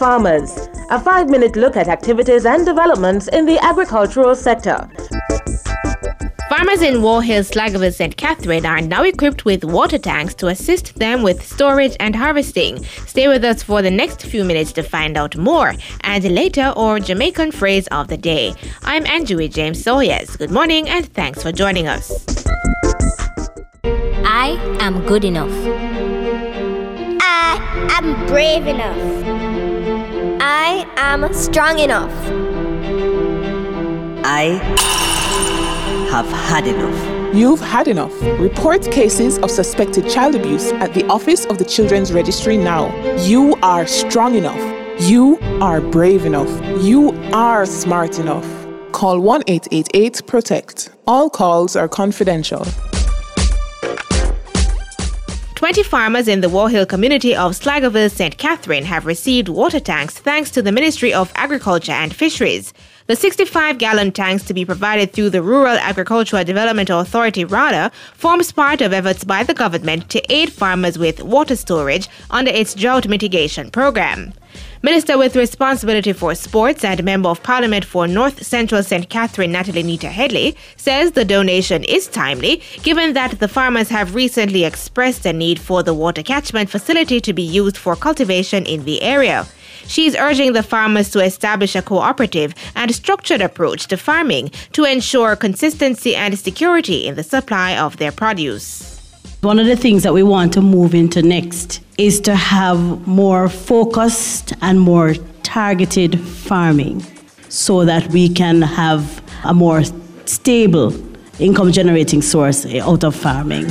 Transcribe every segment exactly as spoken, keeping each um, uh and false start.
Farmers, a five-minute look at activities and developments in the agricultural sector. Farmers in War Hill, Slagova, Saint Catherine are now equipped with water tanks to assist them with storage and harvesting. Stay with us for the next few minutes to find out more. And later, our Jamaican phrase of the day. I'm Angie James Sawyers. Good morning and thanks for joining us. I am good enough. I am brave enough. I am strong enough. I have had enough. You've had enough. Report cases of suspected child abuse at the Office of the Children's Registry now. You are strong enough. You are brave enough. You are smart enough. Call one eight eight eight PROTECT. All calls are confidential. twenty farmers in the War Hill community of Slagova, Saint Catherine have received water tanks thanks to the Ministry of Agriculture and Fisheries. The sixty-five gallon tanks to be provided through the Rural Agricultural Development Authority, RADA, forms part of efforts by the government to aid farmers with water storage under its drought mitigation program. Minister with responsibility for sports and Member of Parliament for North Central Saint Catherine, Natalie Nita Headley, says the donation is timely, given that the farmers have recently expressed a need for the water catchment facility to be used for cultivation in the area. She's urging the farmers to establish a cooperative and structured approach to farming to ensure consistency and security in the supply of their produce. One of the things that we want to move into next is to have more focused and more targeted farming so that we can have a more stable income generating source out of farming.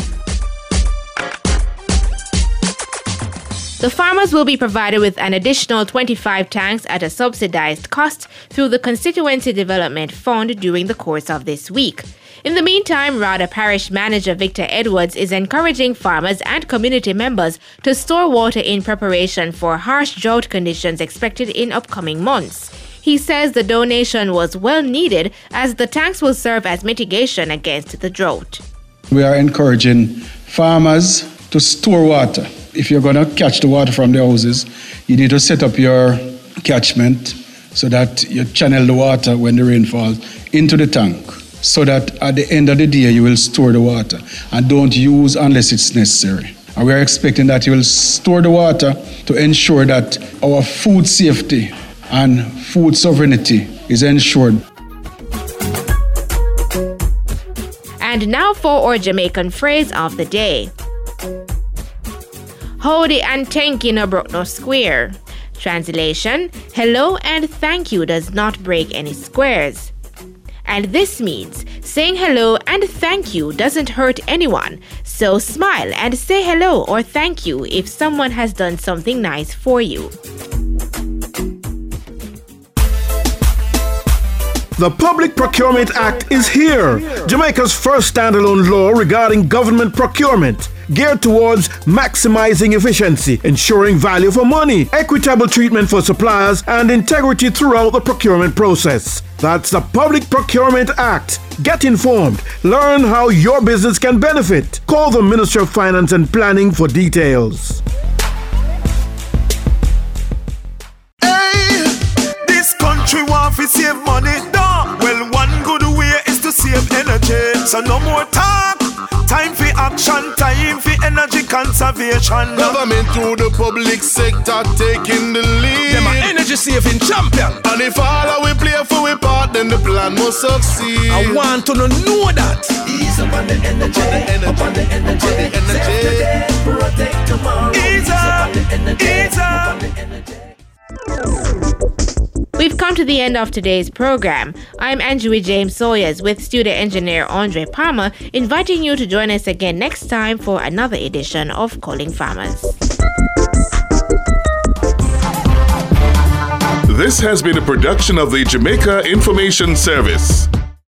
The farmers will be provided with an additional twenty-five tanks at a subsidized cost through the Constituency Development Fund during the course of this week. In the meantime, RADA Parish Manager Victor Edwards is encouraging farmers and community members to store water in preparation for harsh drought conditions expected in upcoming months. He says the donation was well needed as the tanks will serve as mitigation against the drought. We are encouraging farmers to store water. If you're going to catch the water from the houses, you need to set up your catchment so that you channel the water when the rain falls into the tank, so that at the end of the day you will store the water and don't use unless it's necessary. And we are expecting that you will store the water to ensure that our food safety and food sovereignty is ensured. And now for our Jamaican phrase of the day. Howdy and thank you no broke no square. Translation, hello and thank you does not break any squares. And this means saying hello and thank you doesn't hurt anyone. So smile and say hello or thank you if someone has done something nice for you. The Public Procurement Act is here, Jamaica's first standalone law regarding government procurement, geared towards maximizing efficiency, ensuring value for money, equitable treatment for suppliers, and integrity throughout the procurement process. That's the Public Procurement Act. Get informed. Learn how your business can benefit. Call the Ministry of Finance and Planning for details. Hey, this country wants to save money, no. Well, one good way is to save energy. So no more talk. Time for action, time for energy conservation. Government through the public sector taking the lead. Them are energy saving champion. And if all we play for we part, then the plan must succeed. I want to know that. Ease up on the energy, up on the energy, save today, protect tomorrow. Ease up, ease up. We've come to the end of today's program. I'm Angie James Sawyers with studio engineer Andre Palmer, inviting you to join us again next time for another edition of Calling Farmers. This has been a production of the Jamaica Information Service.